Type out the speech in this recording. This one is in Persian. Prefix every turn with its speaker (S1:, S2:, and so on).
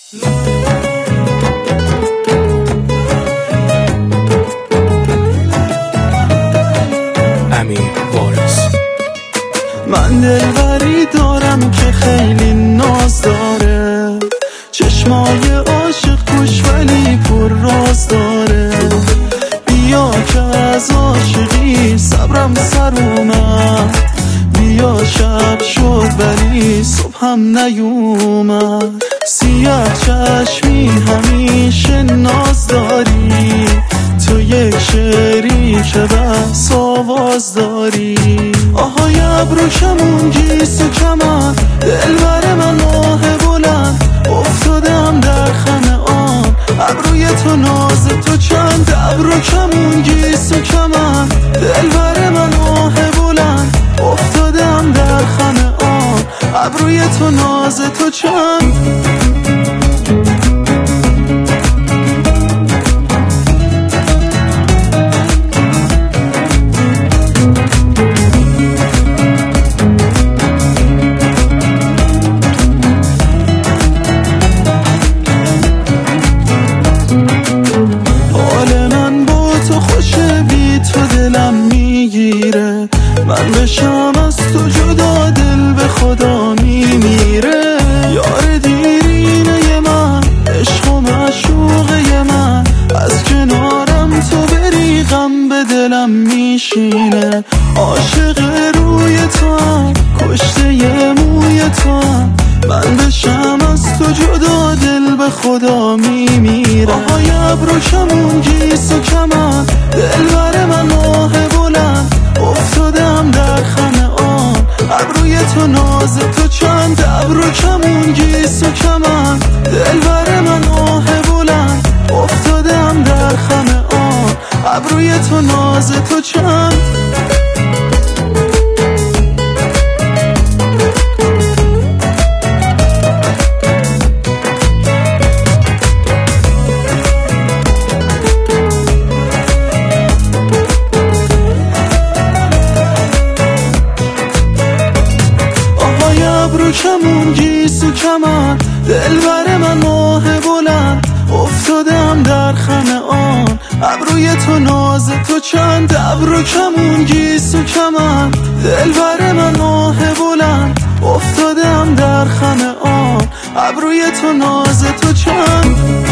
S1: امیر وارث.
S2: من دلبری دارم که خیلی ناز داره، چشمای عاشق توش ولی پر راز داره. بیا که از عاشقی صبرم سر اومد، بیا شب شد ولی صبحم نیومد. سیاه چشمی همیشه ناز داری، تو یک شعری که بس آواز داری. آهای ابروشمون گیس و کمن، دلبر من ماه بلند، افتادم در خم آن. ابروی تو ناز تو چند، ابروشمون گیس و کمن، دلبر من ماه بلند، افتادم در خم آن. ابروی تو ناز تو چند. من بشم از تو جدا دل به خدا میمیره. یار دیرینه من، عشق و معشوقه من، از کنارم تو بری غم به دلم میشینه. عاشق روی تو هم، کشته موی تو هم، من بشم از تو جدا دل به خدا میمیره. آهای ابروشمون گیس و کمن، دلبر من ماه بلند، افتادم در خم آن. ابروی تو ناز تو چند، ابروشمون گیس و کمن، دلبر من ماه بلند، افتادم در خم آن. ابروی تو ناز تو چند. ابروشمون گیس و کمن، دلبر من ماه بلند، افتادم در خم آن. ابروی تو ناز تو چند، ابروشمون گیس و کمن، دلبر من ماه بلند، افتادم در خم آن. ابروی تو ناز تو چند.